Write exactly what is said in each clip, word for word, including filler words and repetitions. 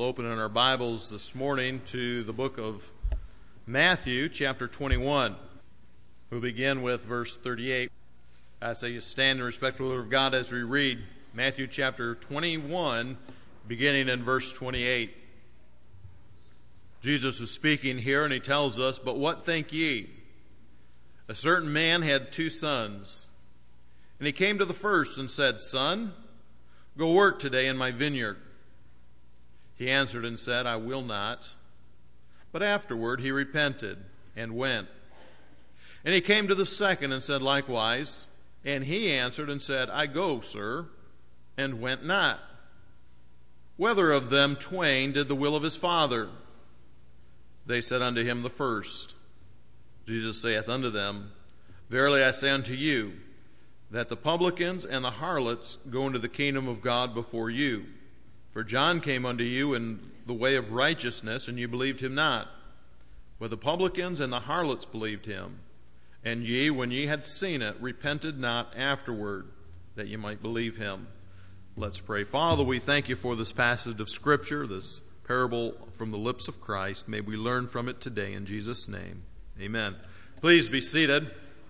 open in our Bibles this morning to the book of Matthew, chapter twenty-one. We'll begin with verse thirty-eight. I say you stand in respect to the Word of God as we read Matthew chapter twenty-one, beginning in verse twenty-eight. Jesus is speaking here, and he tells us, "But what think ye? A certain man had two sons. And he came to the first and said, Son, go work today in my vineyard. He answered and said, I will not. But afterward he repented and went. And he came to the second and said likewise. And he answered and said, I go, sir, and went not. Whether of them twain did the will of his father? They said unto him, the first. Jesus saith unto them, Verily I say unto you, that the publicans and the harlots go into the kingdom of God before you. For John came unto you in the way of righteousness, and you believed him not. But the publicans and the harlots believed him. And ye, when ye had seen it, repented not afterward, that ye might believe him." Let's pray. Father, we thank you for this passage of Scripture, this parable from the lips of Christ. May we learn from it today in Jesus' name. Amen. Please be seated.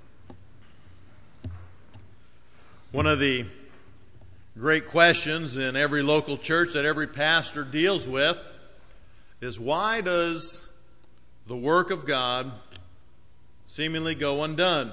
One of the great questions in every local church that every pastor deals with is, why does the work of God seemingly go undone?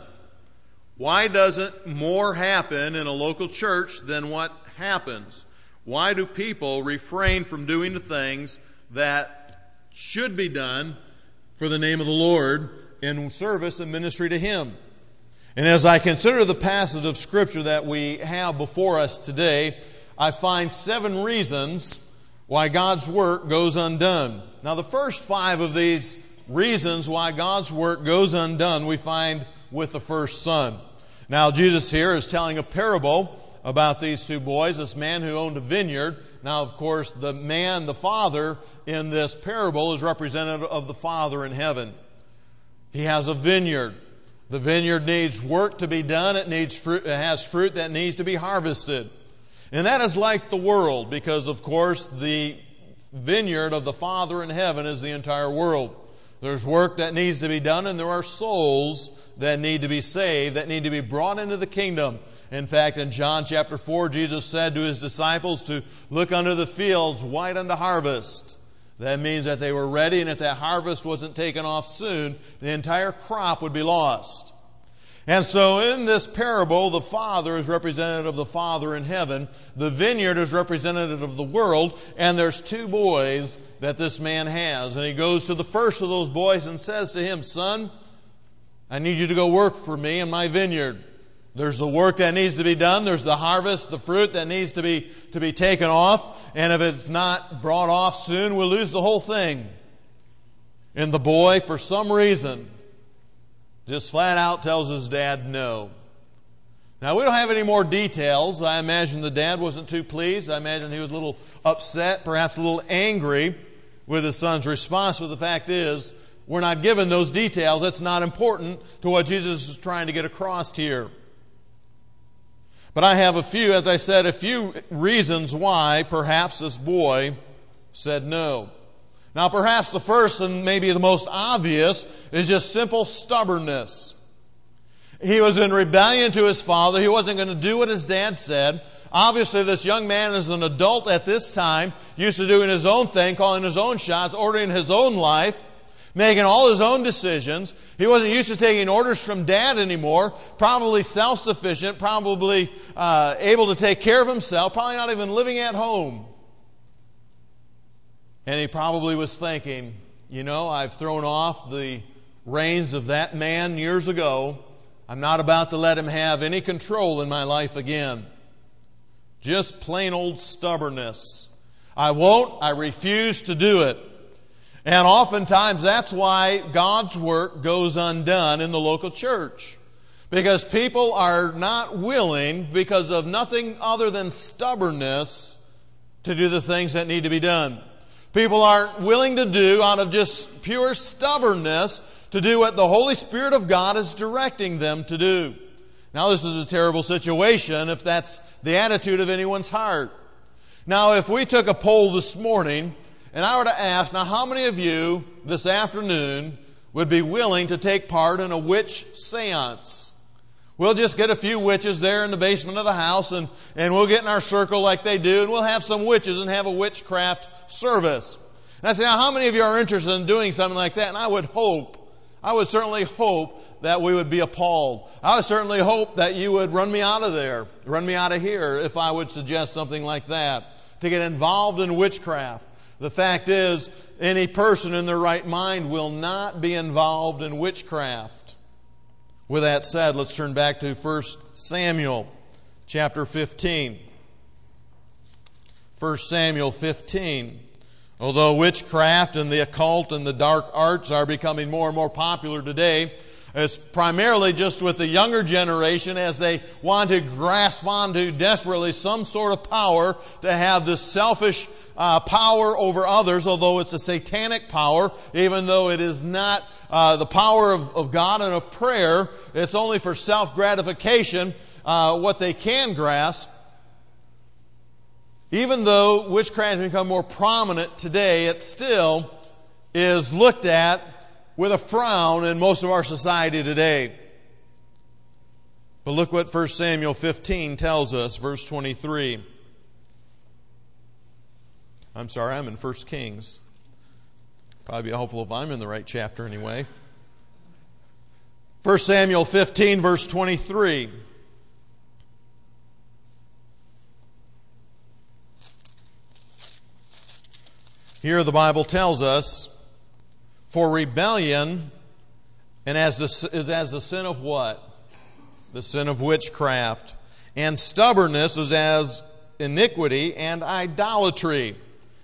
Why doesn't more happen in a local church than what happens? Why do people refrain from doing the things that should be done for the name of the Lord in service and ministry to Him? And as I consider the passage of Scripture that we have before us today, I find seven reasons why God's work goes undone. Now, the first five of these reasons why God's work goes undone we find with the first son. Now, Jesus here is telling a parable about these two boys, this man who owned a vineyard. Now, of course, the man, the father in this parable is representative of the Father in heaven. He has a vineyard. The vineyard needs work to be done. It needs fruit, it has fruit that needs to be harvested. And that is like the world, because, of course, the vineyard of the Father in heaven is the entire world. There's work that needs to be done, and there are souls that need to be saved, that need to be brought into the kingdom. In fact, in John chapter four, Jesus said to His disciples to look unto the fields white unto harvest. That means that they were ready, and if that harvest wasn't taken off soon, the entire crop would be lost. And so in this parable, the Father is representative of the Father in heaven. The vineyard is representative of the world. And there's two boys that this man has. And he goes to the first of those boys and says to him, Son, I need you to go work for me in my vineyard. There's the work that needs to be done. There's the harvest, the fruit that needs to be, to be taken off. And if it's not brought off soon, we'll lose the whole thing. And the boy, for some reason, just flat out tells his dad no. Now, we don't have any more details. I imagine the dad wasn't too pleased. I imagine he was a little upset, perhaps a little angry with his son's response. But the fact is, we're not given those details. That's not important to what Jesus is trying to get across here. But I have a few, as I said, a few reasons why perhaps this boy said no. Now, perhaps the first and maybe the most obvious is just simple stubbornness. He was in rebellion to his father. He wasn't going to do what his dad said. Obviously, this young man is an adult at this time, used to doing his own thing, calling his own shots, ordering his own life, making all his own decisions. He wasn't used to taking orders from dad anymore. Probably self-sufficient, probably uh, able to take care of himself, probably not even living at home. And he probably was thinking, you know, I've thrown off the reins of that man years ago. I'm not about to let him have any control in my life again. Just plain old stubbornness. I won't, I refuse to do it. And oftentimes that's why God's work goes undone in the local church. Because people are not willing, because of nothing other than stubbornness, to do the things that need to be done. People aren't willing to do, out of just pure stubbornness, to do what the Holy Spirit of God is directing them to do. Now, this is a terrible situation if that's the attitude of anyone's heart. Now, if we took a poll this morning and I were to ask, now how many of you this afternoon would be willing to take part in a witch seance? We'll just get a few witches there in the basement of the house, and, and we'll get in our circle like they do, and we'll have some witches and have a witchcraft service. And I say, now how many of you are interested in doing something like that? And I would hope, I would certainly hope that we would be appalled. I would certainly hope that you would run me out of there, run me out of here if I would suggest something like that, to get involved in witchcraft. The fact is, any person in their right mind will not be involved in witchcraft. With that said, let's turn back to First Samuel chapter fifteen. First Samuel fifteen. Although witchcraft and the occult and the dark arts are becoming more and more popular today, it's primarily just with the younger generation as they want to grasp onto desperately some sort of power to have this selfish uh, power over others, although it's a satanic power, even though it is not uh, the power of, of God and of prayer. It's only for self-gratification, uh, what they can grasp. Even though witchcraft has become more prominent today, it still is looked at with a frown in most of our society today. But look what First Samuel fifteen tells us, verse twenty-three. I'm sorry, I'm in First Kings. Probably be helpful if I'm in the right chapter anyway. First Samuel fifteen, verse twenty-three. Here the Bible tells us, for rebellion and as the, is as the sin of what? The sin of witchcraft. And stubbornness is as iniquity and idolatry.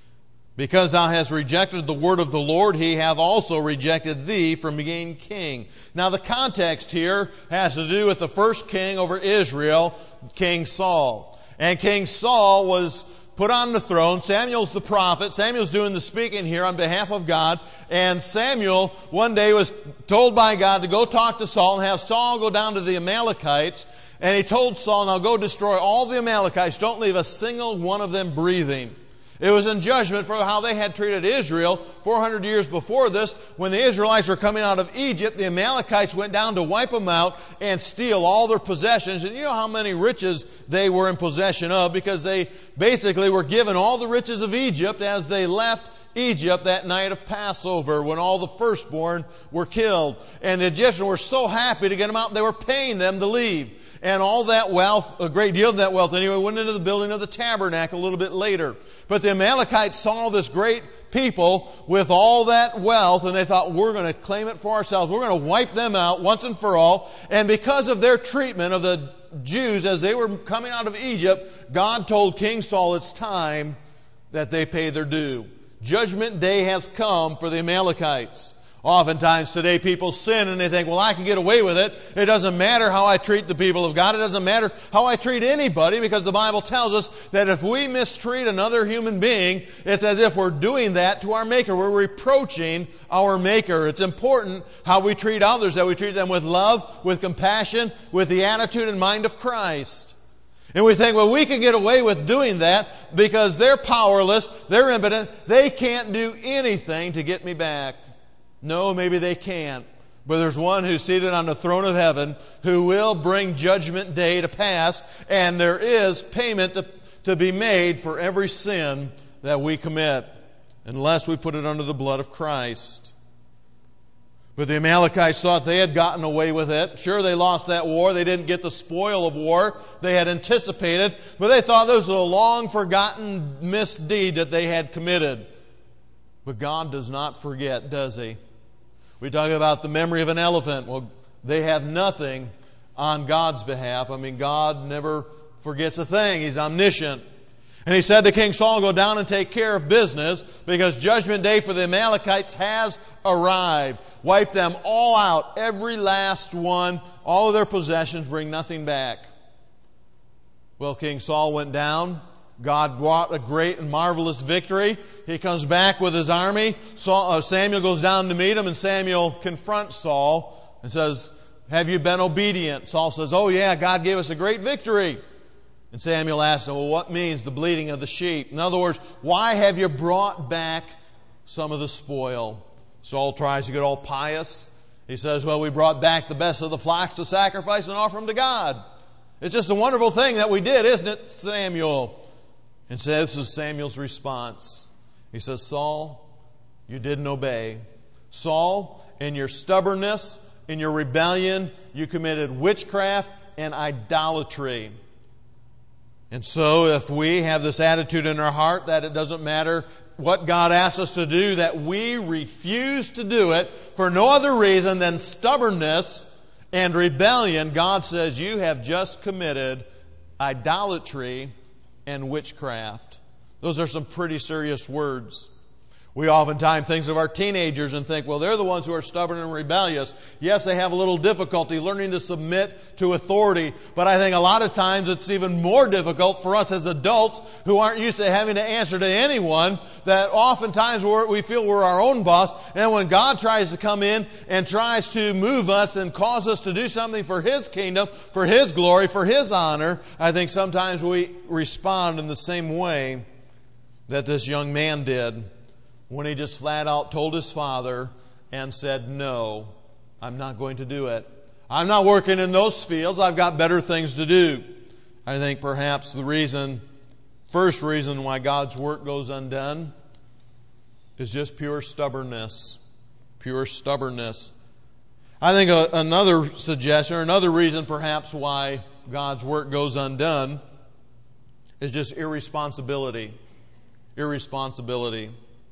Because thou hast rejected the word of the Lord, he hath also rejected thee from being king. Now the context here has to do with the first king over Israel, King Saul. And King Saul was put on the throne. Samuel's the prophet. Samuel's doing the speaking here on behalf of God. And Samuel one day was told by God to go talk to Saul and have Saul go down to the Amalekites. And he told Saul, now go destroy all the Amalekites. Don't leave a single one of them breathing. It was in judgment for how they had treated Israel four hundred years before this. When the Israelites were coming out of Egypt, the Amalekites went down to wipe them out and steal all their possessions. And you know how many riches they were in possession of, because they basically were given all the riches of Egypt as they left Egypt that night of Passover when all the firstborn were killed. And the Egyptians were so happy to get them out, they were paying them to leave. And all that wealth, a great deal of that wealth anyway, went into the building of the tabernacle a little bit later. But the Amalekites saw this great people with all that wealth, and they thought, we're going to claim it for ourselves. We're going to wipe them out once and for all. And because of their treatment of the Jews as they were coming out of Egypt, God told King Saul it's time that they pay their due. Judgment day has come for the Amalekites. Oftentimes today people sin and they think, well, I can get away with it. It doesn't matter how I treat the people of God. It doesn't matter how I treat anybody, because the Bible tells us that if we mistreat another human being, it's as if we're doing that to our Maker. We're reproaching our Maker. It's important how we treat others, that we treat them with love, with compassion, with the attitude and mind of Christ. And we think, well, we can get away with doing that because they're powerless, they're impotent, they can't do anything to get me back. No, maybe they can't. But there's one who's seated on the throne of heaven who will bring judgment day to pass, and there is payment to, to be made for every sin that we commit, unless we put it under the blood of Christ. But the Amalekites thought they had gotten away with it. Sure, they lost that war. They didn't get the spoil of war they had anticipated, but they thought this was a long-forgotten misdeed that they had committed. But God does not forget, does He? We talk about the memory of an elephant. Well, they have nothing on God's behalf. I mean, God never forgets a thing. He's omniscient. And He said to King Saul, go down and take care of business, because judgment day for the Amalekites has arrived. Wipe them all out, every last one, all of their possessions, bring nothing back. Well, King Saul went down. God brought a great and marvelous victory. He comes back with his army. Saul, uh, Samuel goes down to meet him, and Samuel confronts Saul and says, have you been obedient? Saul says, oh yeah, God gave us a great victory. And Samuel asked him, well, what means the bleating of the sheep? In other words, why have you brought back some of the spoil? Saul tries to get all pious. He says, well, we brought back the best of the flocks to sacrifice and offer them to God. It's just a wonderful thing that we did, isn't it, Samuel? And so this is Samuel's response. He says, Saul, you didn't obey. Saul, in your stubbornness, in your rebellion, you committed witchcraft and idolatry. And so if we have this attitude in our heart that it doesn't matter what God asks us to do, that we refuse to do it for no other reason than stubbornness and rebellion, God says you have just committed idolatry and witchcraft. Those are some pretty serious words. We oftentimes think of our teenagers and think, well, they're the ones who are stubborn and rebellious. Yes, they have a little difficulty learning to submit to authority, but I think a lot of times it's even more difficult for us as adults who aren't used to having to answer to anyone, that oftentimes we're, we feel we're our own boss, and when God tries to come in and tries to move us and cause us to do something for His kingdom, for His glory, for His honor, I think sometimes we respond in the same way that this young man did, when he just flat out told his father and said, no, I'm not going to do it. I'm not working in those fields. I've got better things to do. I think perhaps the reason, first reason why God's work goes undone is just pure stubbornness. Pure stubbornness. I think a, another suggestion, or another reason perhaps why God's work goes undone is just irresponsibility. Irresponsibility.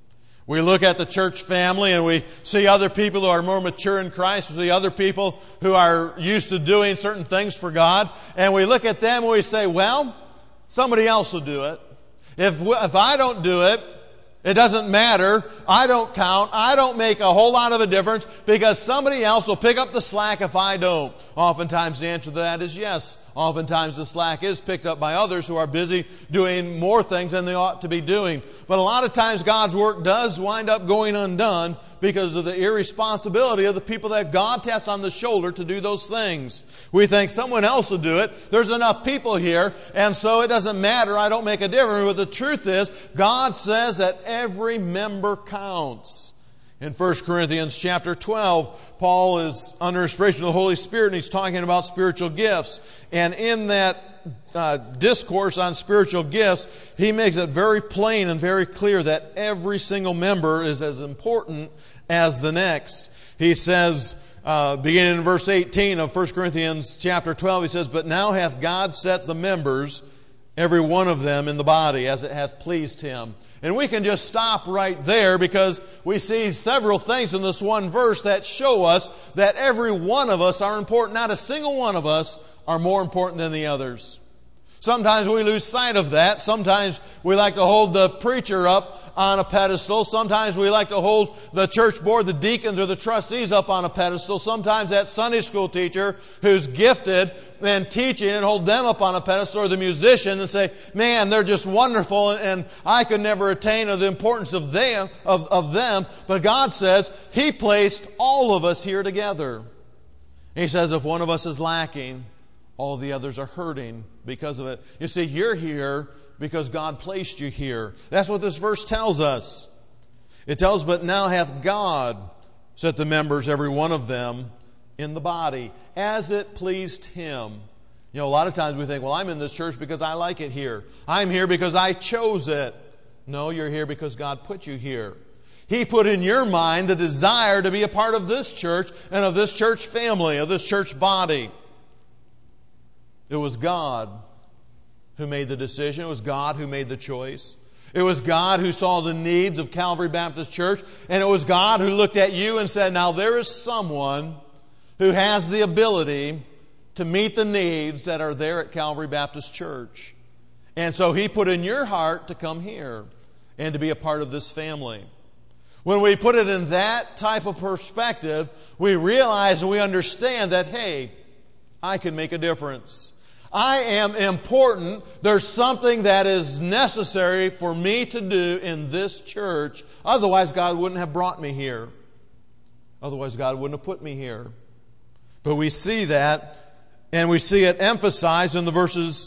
We look at the church family and we see other people who are more mature in Christ. We see other people who are used to doing certain things for God. And we look at them and we say, well, somebody else will do it. If, if I don't do it, it doesn't matter. I don't count. I don't make a whole lot of a difference because somebody else will pick up the slack if I don't. Oftentimes the answer to that is yes. Oftentimes the slack is picked up by others who are busy doing more things than they ought to be doing. But a lot of times God's work does wind up going undone because of the irresponsibility of the people that God taps on the shoulder to do those things. We think someone else will do it. There's enough people here, and so it doesn't matter. I don't make a difference. But the truth is, God says that every member counts. In First Corinthians chapter twelve, Paul is under inspiration of the Holy Spirit, and he's talking about spiritual gifts. And in that uh, discourse on spiritual gifts, he makes it very plain and very clear that every single member is as important as the next. He says, uh, beginning in verse eighteen of First Corinthians chapter twelve, he says, "But now hath God set the members, every one of them, in the body, as it hath pleased Him." And we can just stop right there because we see several things in this one verse that show us that every one of us are important. Not a single one of us are more important than the others. Sometimes we lose sight of that. Sometimes we like to hold the preacher up on a pedestal. Sometimes we like to hold the church board, the deacons or the trustees up on a pedestal. Sometimes that Sunday school teacher who's gifted in teaching and hold them up on a pedestal, or the musician and say, man, they're just wonderful and I could never attain to the importance of them, of, of them. But God says He placed all of us here together. He says if one of us is lacking, all the others are hurting because of it. You see, you're here because God placed you here. That's what this verse tells us. It tells, but now hath God set the members, every one of them, in the body, as it pleased Him. You know, a lot of times we think, well, I'm in this church because I like it here. I'm here because I chose it. No, you're here because God put you here. He put in your mind the desire to be a part of this church and of this church family, of this church body. It was God who made the decision. It was God who made the choice. It was God who saw the needs of Calvary Baptist Church. And it was God who looked at you and said, now there is someone who has the ability to meet the needs that are there at Calvary Baptist Church. And so He put in your heart to come here and to be a part of this family. When we put it in that type of perspective, we realize and we understand that, hey, I can make a difference. I am important. There's something that is necessary for me to do in this church. Otherwise, God wouldn't have brought me here. Otherwise, God wouldn't have put me here. But we see that, and we see it emphasized in the verses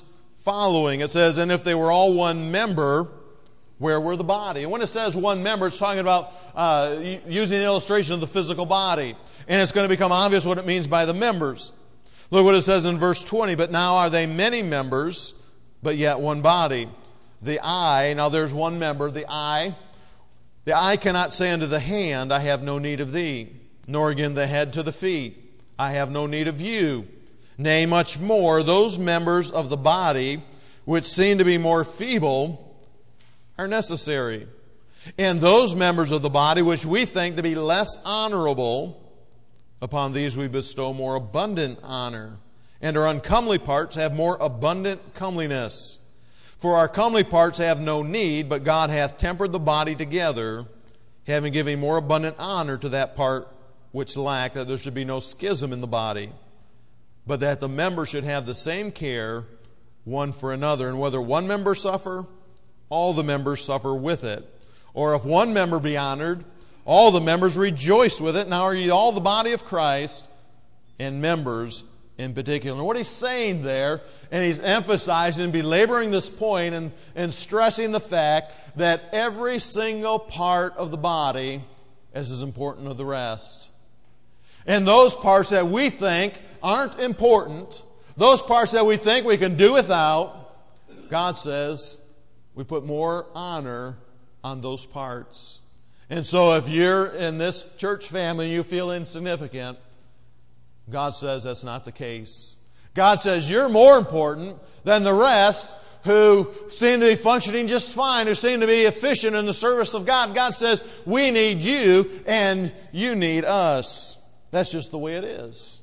following. It says, and if they were all one member, where were the body? And when it says one member, it's talking about uh, using the illustration of the physical body. And it's going to become obvious what it means by the members. Look what it says in verse twenty. But now are they many members, but yet one body. The eye, now there's one member, the eye. The eye cannot say unto the hand, I have no need of thee. Nor again the head to the feet, I have no need of you. Nay, much more, those members of the body which seem to be more feeble are necessary. And those members of the body which we think to be less honorable, upon these we bestow more abundant honor. And our uncomely parts have more abundant comeliness. For our comely parts have no need, but God hath tempered the body together, having given more abundant honor to that part which lacked, that there should be no schism in the body, but that the members should have the same care one for another. And whether one member suffer, all the members suffer with it. Or if one member be honored, all the members rejoice with it. Now are ye all the body of Christ, and members in particular. And what he's saying there, and he's emphasizing and belaboring this point and, and stressing the fact that every single part of the body is as important as the rest. And those parts that we think aren't important, those parts that we think we can do without, God says we put more honor on those parts. And so if you're in this church family and you feel insignificant, God says that's not the case. God says you're more important than the rest who seem to be functioning just fine, who seem to be efficient in the service of God. God says we need you and you need us. That's just the way it is.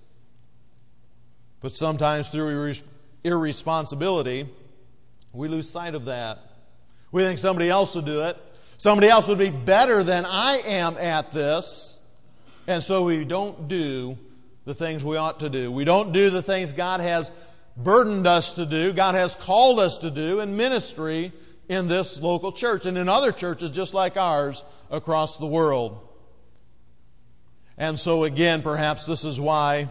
But sometimes through irresponsibility, we lose sight of that. We think somebody else will do it. Somebody else would be better than I am at this. And so we don't do the things we ought to do. We don't do the things God has burdened us to do, God has called us to do in ministry in this local church and in other churches just like ours across the world. And so again, perhaps this is why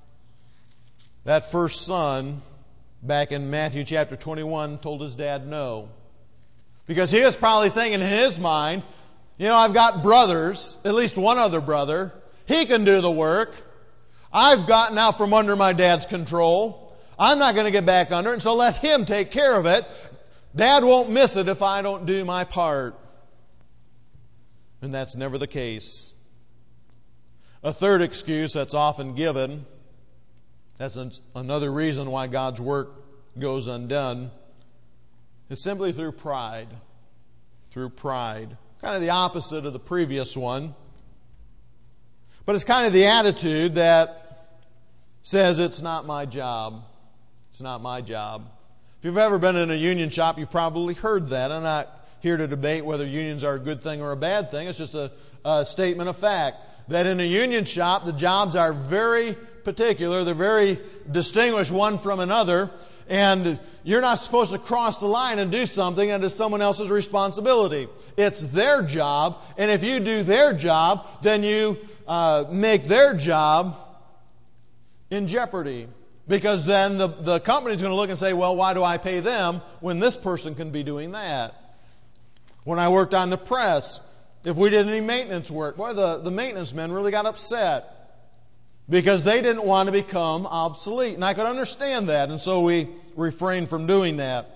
that first son back in Matthew chapter twenty-one told his dad no. Because he was probably thinking in his mind, you know, I've got brothers, at least one other brother. He can do the work. I've gotten out from under my dad's control. I'm not going to get back under it, so let him take care of it. Dad won't miss it if I don't do my part. And that's never the case. A third excuse that's often given, that's another reason why God's work goes undone, is simply through pride. Through pride. Kind of the opposite of the previous one. But it's kind of the attitude that says it's not my job. It's not my job. If you've ever been in a union shop, you've probably heard that. I'm not here to debate whether unions are a good thing or a bad thing. It's just a, a statement of fact. That in a union shop, the jobs are very particular. They're very distinguished one from another. And you're not supposed to cross the line and do something and it's someone else's responsibility. It's their job. And if you do their job, then you uh, make their job in jeopardy. Because then the, the company's going to look and say, well, why do I pay them when this person can be doing that? When I worked on the press, if we did any maintenance work, boy, the, the maintenance men really got upset. Because they didn't want to become obsolete. And I could understand that. And so we refrained from doing that.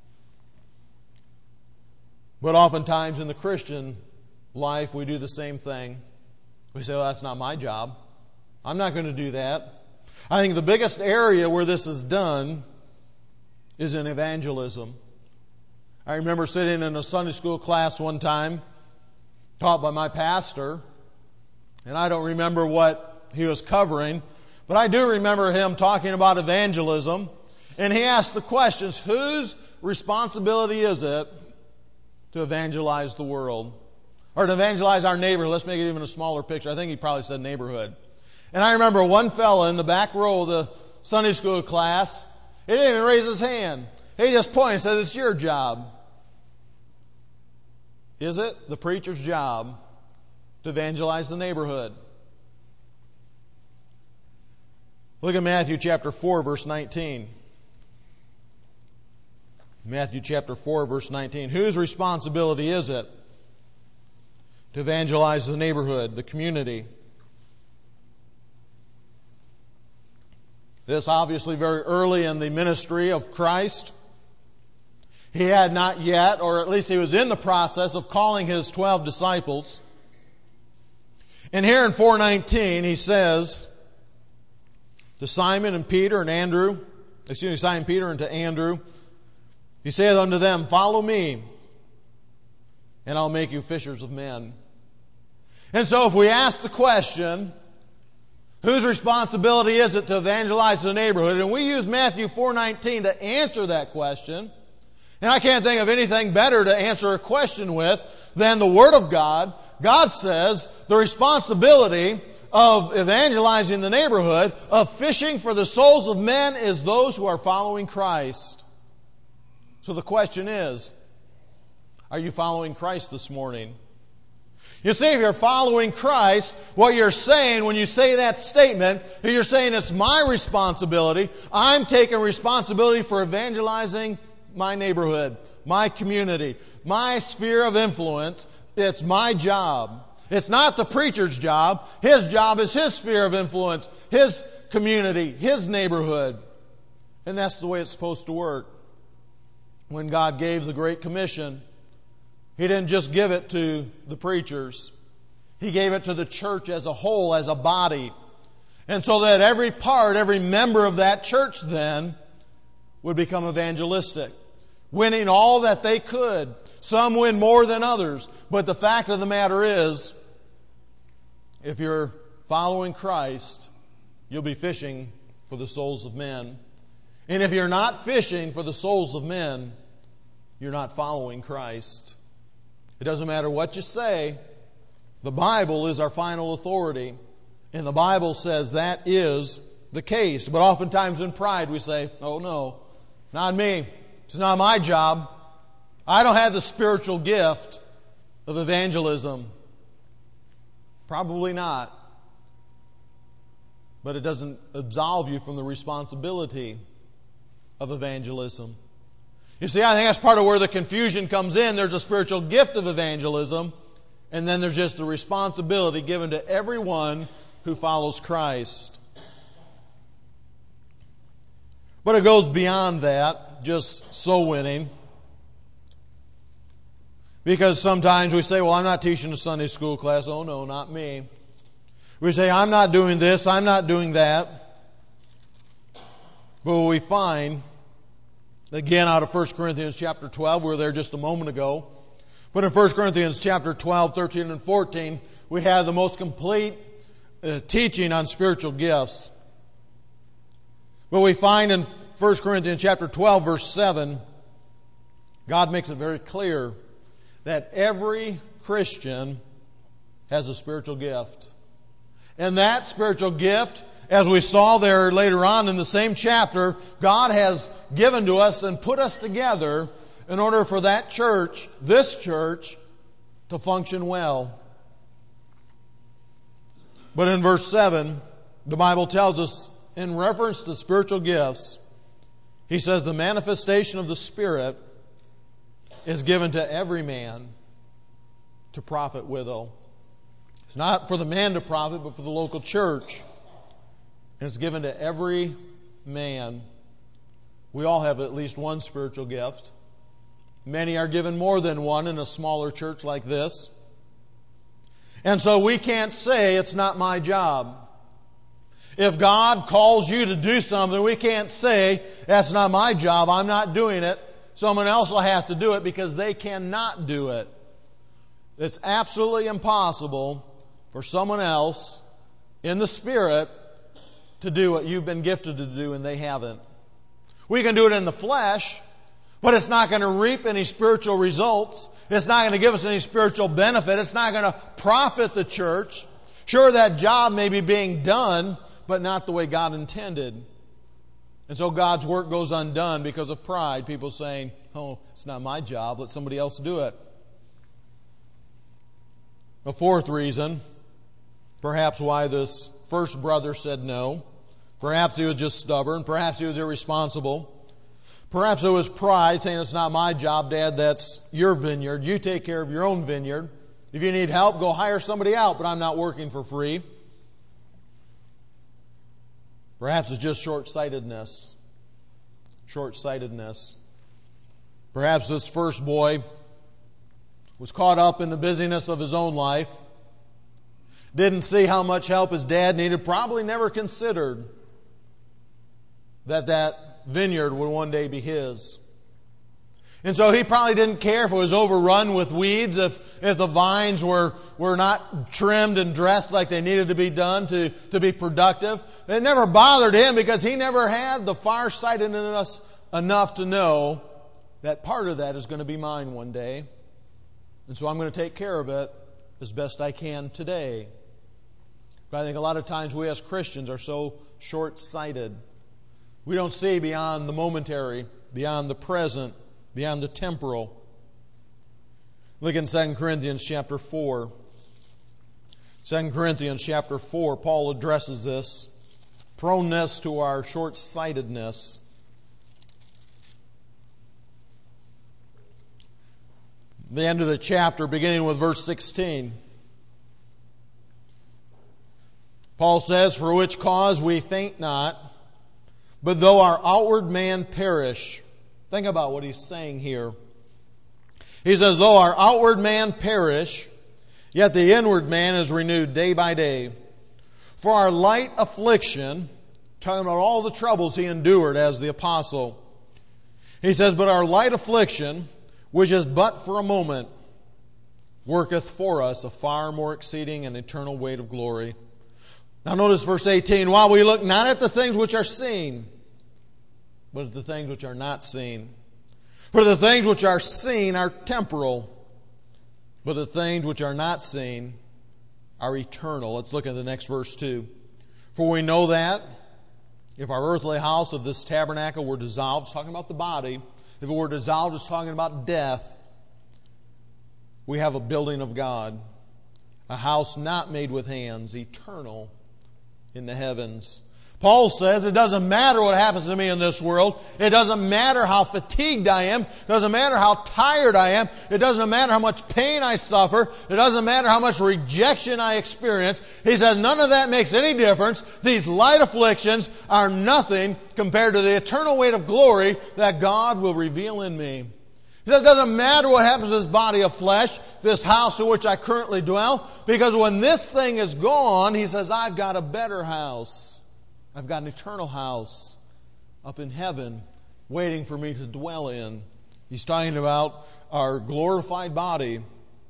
But oftentimes in the Christian life, we do the same thing. We say, well, that's not my job. I'm not going to do that. I think the biggest area where this is done is in evangelism. I remember sitting in a Sunday school class one time, taught by my pastor, and I don't remember what he was covering, but I do remember him talking about evangelism, and he asked the questions, whose responsibility is it to evangelize the world? Or to evangelize our neighborhood? Let's make it even a smaller picture. I think he probably said neighborhood. And I remember one fella in the back row of the Sunday school class, he didn't even raise his hand. He just pointed and said, it's your job. Is it the preacher's job to evangelize the neighborhood? Look at Matthew chapter four, verse nineteen. Matthew chapter four, verse nineteen. Whose responsibility is it to evangelize the neighborhood, the community? This obviously very early in the ministry of Christ. He had not yet, or at least he was in the process of calling his twelve disciples. And here in four nineteen he says to Simon and Peter and Andrew, excuse me, Simon Peter and to Andrew, he saith unto them, Follow me, and I'll make you fishers of men. And so if we ask the question, whose responsibility is it to evangelize the neighborhood? And we use Matthew four nineteen to answer that question. And I can't think of anything better to answer a question with than the Word of God. God says the responsibility of evangelizing the neighborhood, of fishing for the souls of men, is those who are following Christ. So the question is, are you following Christ this morning? You see, if you're following Christ, what you're saying when you say that statement, you're saying it's my responsibility. I'm taking responsibility for evangelizing my neighborhood, my community, my sphere of influence. It's my job. It's not the preacher's job. His job is his sphere of influence, his community, his neighborhood. And that's the way it's supposed to work. When God gave the Great Commission, He didn't just give it to the preachers. He gave it to the church as a whole, as a body. And so that every part, every member of that church then would become evangelistic, winning all that they could. Some win more than others. But the fact of the matter is, if you're following Christ, you'll be fishing for the souls of men. And if you're not fishing for the souls of men, you're not following Christ. It doesn't matter what you say. The Bible is our final authority. And the Bible says that is the case. But oftentimes in pride we say, oh no, not me. It's not my job. I don't have the spiritual gift of evangelism. Probably not. But it doesn't absolve you from the responsibility of evangelism. You see, I think that's part of where the confusion comes in. There's a spiritual gift of evangelism, and then there's just the responsibility given to everyone who follows Christ. But it goes beyond that, just soul winning. Because sometimes we say, well, I'm not teaching a Sunday school class. Oh no, not me. We say, I'm not doing this, I'm not doing that. But what we find, again out of First Corinthians chapter twelve, we were there just a moment ago. But in First Corinthians chapter twelve, thirteen, and fourteen, we have the most complete uh, teaching on spiritual gifts. But we find in First Corinthians chapter twelve, verse seven, God makes it very clear that every Christian has a spiritual gift. And that spiritual gift, as we saw there later on in the same chapter, God has given to us and put us together in order for that church, this church, to function well. But in verse seven, the Bible tells us, in reference to spiritual gifts, He says the manifestation of the Spirit is given to every man to profit withal. It's not for the man to profit, but for the local church. And it's given to every man. We all have at least one spiritual gift. Many are given more than one in a smaller church like this. And so we can't say it's not my job. If God calls you to do something, we can't say, that's not my job, I'm not doing it. Someone else will have to do it because they cannot do it. It's absolutely impossible for someone else in the Spirit to do what you've been gifted to do and they haven't. We can do it in the flesh, but it's not going to reap any spiritual results. It's not going to give us any spiritual benefit. It's not going to profit the church. Sure, that job may be being done, but not the way God intended. And so God's work goes undone because of pride. People saying, oh, it's not my job, let somebody else do it. A fourth reason, perhaps why this first brother said no. Perhaps he was just stubborn. Perhaps he was irresponsible. Perhaps it was pride, saying, it's not my job, Dad, that's your vineyard. You take care of your own vineyard. If you need help, go hire somebody out, but I'm not working for free. Perhaps it's just short-sightedness. Short-sightedness. Perhaps this first boy was caught up in the busyness of his own life, didn't see how much help his dad needed, probably never considered that that vineyard would one day be his. And so he probably didn't care if it was overrun with weeds, if, if the vines were, were not trimmed and dressed like they needed to be done to, to be productive. It never bothered him because he never had the farsightedness enough to know that part of that is going to be mine one day. And so I'm going to take care of it as best I can today. But I think a lot of times we as Christians are so short-sighted. We don't see beyond the momentary, beyond the present, beyond the temporal. Look in Second Corinthians chapter four. Second Corinthians chapter four, Paul addresses this proneness to our short-sightedness. The end of the chapter, beginning with verse sixteen. Paul says, "For which cause we faint not, but though our outward man perish." Think about what he's saying here. He says, though our outward man perish, yet the inward man is renewed day by day. For our light affliction, talking about all the troubles he endured as the apostle. He says, but our light affliction, which is but for a moment, worketh for us a far more exceeding and eternal weight of glory. Now notice verse eighteen, while we look not at the things which are seen, but at the things which are not seen. For the things which are seen are temporal, but the things which are not seen are eternal. Let's look at the next verse too. For we know that if our earthly house of this tabernacle were dissolved, it's talking about the body, if it were dissolved, it's talking about death, we have a building of God, a house not made with hands, eternal in the heavens. Paul says it doesn't matter what happens to me in this world. It doesn't matter how fatigued I am. It doesn't matter how tired I am. It doesn't matter how much pain I suffer. It doesn't matter how much rejection I experience. He says none of that makes any difference. These light afflictions are nothing compared to the eternal weight of glory that God will reveal in me. He says it doesn't matter what happens to this body of flesh, this house in which I currently dwell, because when this thing is gone, he says, I've got a better house. I've got an eternal house up in heaven waiting for me to dwell in. He's talking about our glorified body.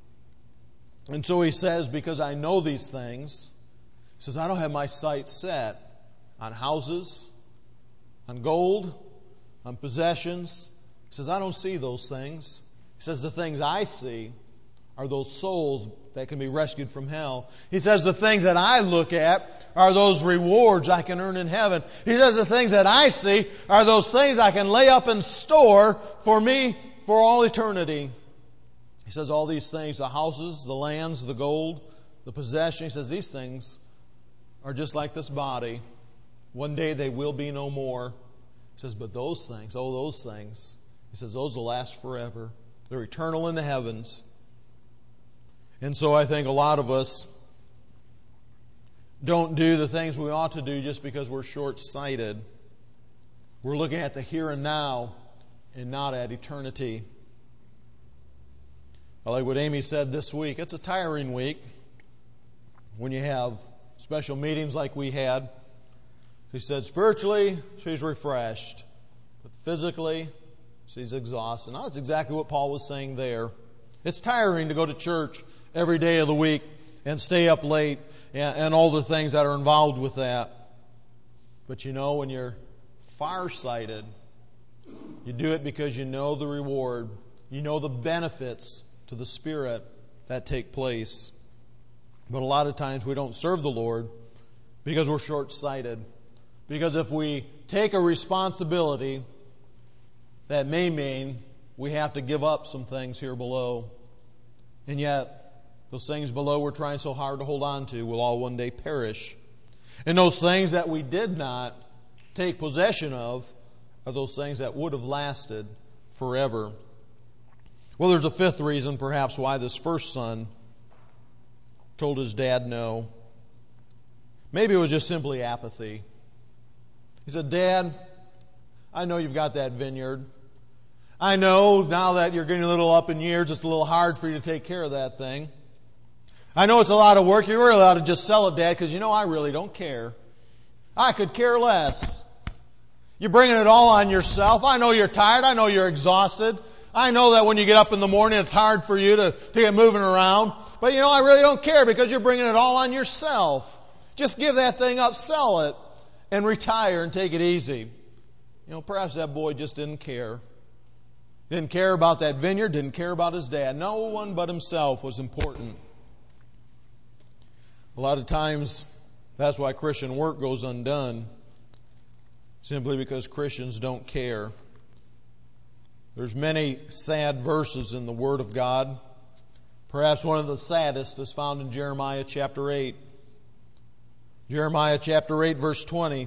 And so he says, because I know these things, he says, I don't have my sights set on houses, on gold, on possessions. He says, I don't see those things. He says, the things I see are those souls that can be rescued from hell. He says the things that I look at are those rewards I can earn in heaven. He says the things that I see are those things I can lay up in store for me for all eternity. He says all these things, the houses, the lands, the gold, the possession, he says these things are just like this body. One day they will be no more. He says, but those things, oh those things, he says those will last forever. They're eternal in the heavens. And so I think a lot of us don't do the things we ought to do just because we're short-sighted. We're looking at the here and now and not at eternity. I like what Amy said this week. It's a tiring week when you have special meetings like we had. She said spiritually she's refreshed, but physically she's exhausted. Now that's exactly what Paul was saying there. It's tiring to go to church every day of the week and stay up late and, and all the things that are involved with that. But you know, when you're farsighted, you do it because you know the reward. You know the benefits to the Spirit that take place. But a lot of times we don't serve the Lord because we're short-sighted. Because if we take a responsibility, that may mean we have to give up some things here below. And yet, those things below we're trying so hard to hold on to will all one day perish. And those things that we did not take possession of are those things that would have lasted forever. Well, there's a fifth reason, perhaps, why this first son told his dad no. Maybe it was just simply apathy. He said, Dad, I know you've got that vineyard. I know now that you're getting a little up in years, it's a little hard for you to take care of that thing. I know it's a lot of work. You're really allowed to just sell it, Dad, because you know I really don't care. I could care less. You're bringing it all on yourself. I know you're tired. I know you're exhausted. I know that when you get up in the morning, it's hard for you to, to get moving around. But you know, I really don't care because you're bringing it all on yourself. Just give that thing up, sell it, and retire and take it easy. You know, perhaps that boy just didn't care. Didn't care about that vineyard, didn't care about his dad. No one but himself was important. A lot of times, that's why Christian work goes undone. Simply because Christians don't care. There's many sad verses in the Word of God. Perhaps one of the saddest is found in Jeremiah chapter eight. Jeremiah chapter eight, verse twenty.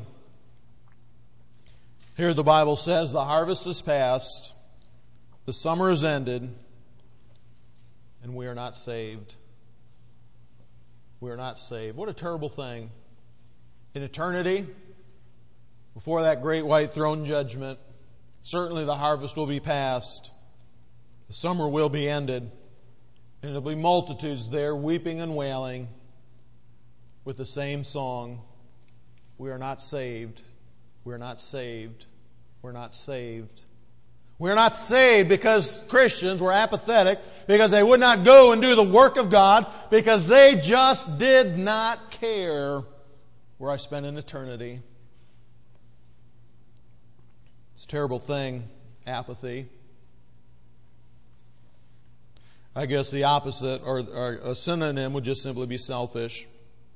Here the Bible says, the harvest is past, the summer is ended, and we are not saved. We are not saved. What a terrible thing. In eternity, before that great white throne judgment, certainly the harvest will be past. The summer will be ended. And there will be multitudes there weeping and wailing with the same song. We are not saved. We are not saved. We're not saved. We're not saved because Christians were apathetic, because they would not go and do the work of God, because they just did not care where I spent an eternity. It's a terrible thing, apathy. I guess the opposite, or, or a synonym, would just simply be selfish.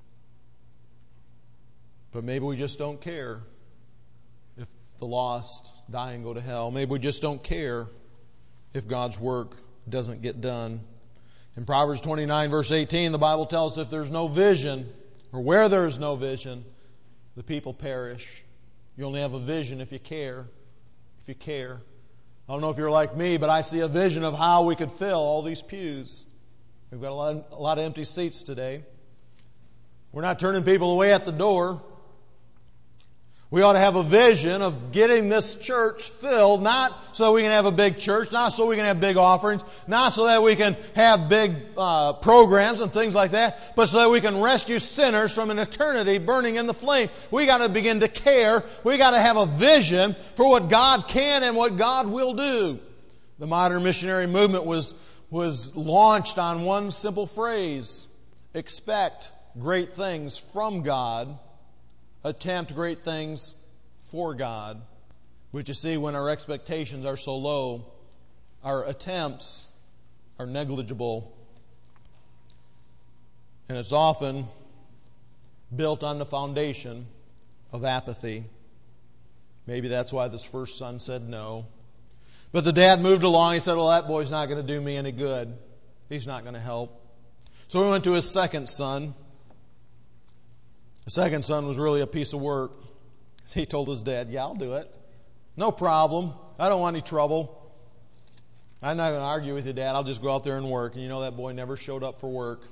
But maybe we just don't care if the lost die and go to hell. Maybe we just don't care if God's work doesn't get done. In Proverbs twenty-nine, verse eighteen, the Bible tells us if there's no vision, or where there is no vision, the people perish. You only have a vision if you care. If you care. I don't know if you're like me, but I see a vision of how we could fill all these pews. We've got a lot, of, a lot of empty seats today. We're not turning people away at the door. We ought to have a vision of getting this church filled, not so we can have a big church, not so we can have big offerings, not so that we can have big uh, programs and things like that, but so that we can rescue sinners from an eternity burning in the flame. We got to begin to care. We got to have a vision for what God can and what God will do. The modern missionary movement was was launched on one simple phrase: expect great things from God. Attempt great things for God. But you see, when our expectations are so low, our attempts are negligible. And it's often built on the foundation of apathy. Maybe that's why this first son said no. But the dad moved along. He said, well, that boy's not going to do me any good. He's not going to help. So he went to his second son. The second son was really a piece of work. He told his dad, yeah, I'll do it. No problem. I don't want any trouble. I'm not going to argue with you, Dad. I'll just go out there and work. And you know that boy never showed up for work.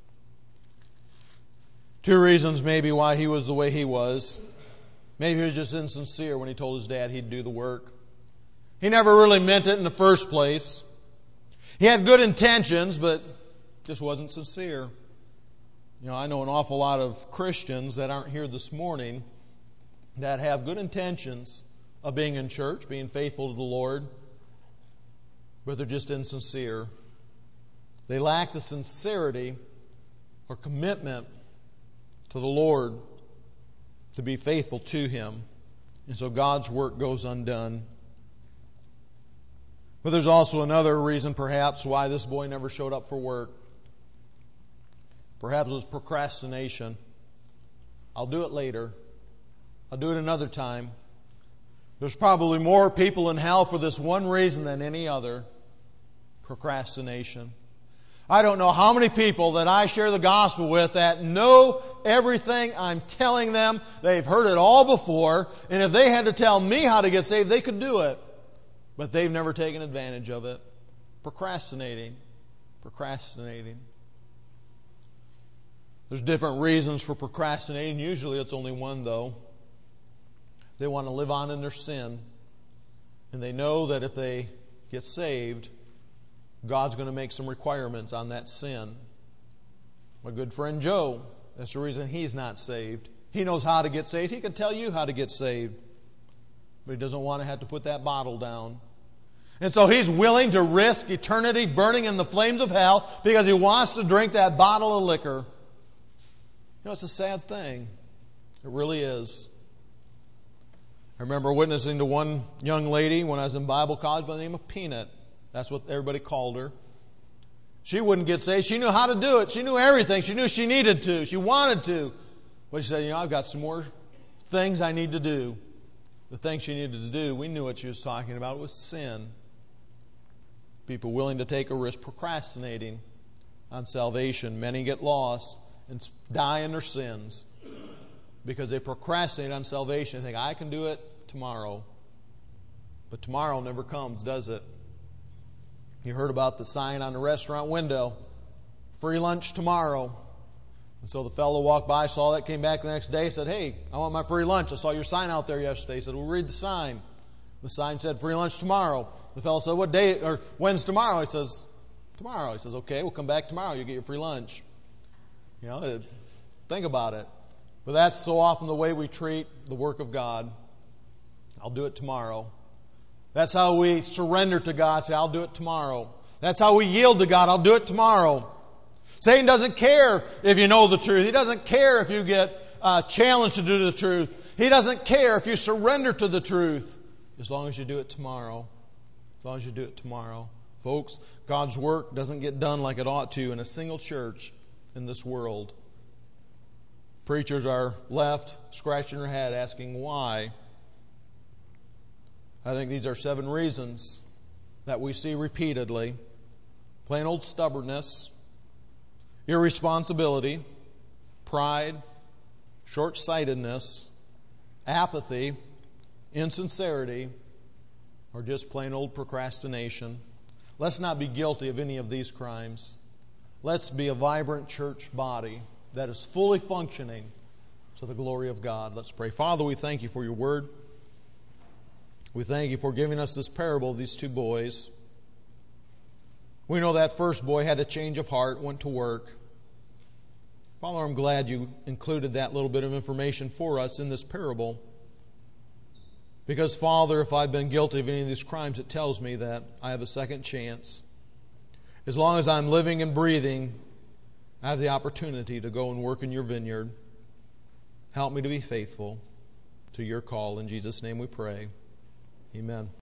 Two reasons maybe why he was the way he was. Maybe he was just insincere when he told his dad he'd do the work. He never really meant it in the first place. He had good intentions, but just wasn't sincere. You know, I know an awful lot of Christians that aren't here this morning that have good intentions of being in church, being faithful to the Lord, but they're just insincere. They lack the sincerity or commitment to the Lord to be faithful to Him. And so God's work goes undone. But there's also another reason, perhaps, why this boy never showed up for work. Perhaps it was procrastination. I'll do it later. I'll do it another time. There's probably more people in hell for this one reason than any other: procrastination. I don't know how many people that I share the gospel with that know everything I'm telling them. They've heard it all before, and if they had to tell me how to get saved, they could do it. But they've never taken advantage of it. Procrastinating. Procrastinating. There's different reasons for procrastinating. Usually it's only one, though. They want to live on in their sin. And they know that if they get saved, God's going to make some requirements on that sin. My good friend Joe, that's the reason he's not saved. He knows how to get saved. He can tell you how to get saved. But he doesn't want to have to put that bottle down. And so he's willing to risk eternity burning in the flames of hell because he wants to drink that bottle of liquor. You know, it's a sad thing. It really is. I remember witnessing to one young lady when I was in Bible college by the name of Peanut. That's what everybody called her. She wouldn't get saved. She knew how to do it. She knew everything. She knew she needed to. She wanted to. But she said, you know, I've got some more things I need to do. The thing she needed to do, we knew what she was talking about. It was sin. People willing to take a risk, procrastinating on salvation. Many get lost and die in their sins because they procrastinate on salvation. They think, I can do it tomorrow. But tomorrow never comes, does it? You heard about the sign on the restaurant window, free lunch tomorrow. And so the fellow walked by, saw that, came back the next day, said, hey, I want my free lunch. I saw your sign out there yesterday. He said, well, read the sign. The sign said, free lunch tomorrow. The fellow said, what day, or when's tomorrow? He says, tomorrow. He says, okay, we'll come back tomorrow. You get your free lunch. You know, think about it. But that's so often the way we treat the work of God. I'll do it tomorrow. That's how we surrender to God. Say, I'll do it tomorrow. That's how we yield to God. I'll do it tomorrow. Satan doesn't care if you know the truth. He doesn't care if you get uh, challenged to do the truth. He doesn't care if you surrender to the truth. As long as you do it tomorrow. As long as you do it tomorrow. Folks, God's work doesn't get done like it ought to in a single church in this world. Preachers are left scratching their head asking why. I think these are seven reasons that we see repeatedly. Plain old stubbornness, irresponsibility, pride, short-sightedness, apathy, insincerity, or just plain old procrastination. Let's not be guilty of any of these crimes. Let's be a vibrant church body that is fully functioning to the glory of God. Let's pray. Father, we thank you for your word. We thank you for giving us this parable of these two boys. We know that first boy had a change of heart, went to work. Father, I'm glad you included that little bit of information for us in this parable. Because, Father, if I've been guilty of any of these crimes, it tells me that I have a second chance. As long as I'm living and breathing, I have the opportunity to go and work in your vineyard. Help me to be faithful to your call. In Jesus' name we pray. Amen.